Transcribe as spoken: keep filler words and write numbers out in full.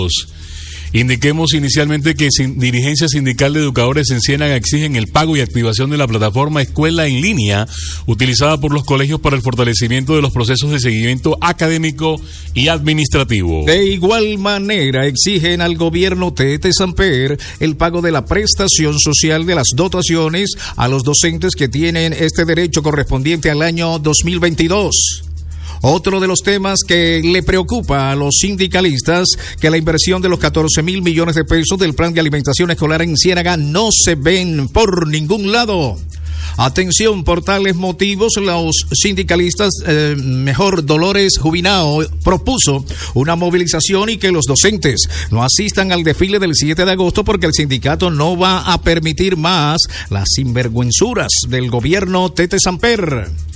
Indiquemos inicialmente que sin, dirigencia sindical de educadores en Ciénaga exigen el pago y activación de la plataforma Escuela en Línea utilizada por los colegios para el fortalecimiento de los procesos de seguimiento académico y administrativo. De igual manera exigen al gobierno Tete Samper el pago de la prestación social de las dotaciones a los docentes que tienen este derecho correspondiente al año dos mil veintidós. Otro de los temas que le preocupa a los sindicalistas, que la inversión de los catorce mil millones de pesos del plan de alimentación escolar en Ciénaga no se ven por ningún lado. Atención, por tales motivos, los sindicalistas, eh, mejor Dolores Jubinao, propuso una movilización y que los docentes no asistan al desfile del siete de agosto porque el sindicato no va a permitir más las sinvergüenzuras del gobierno Tete Samper.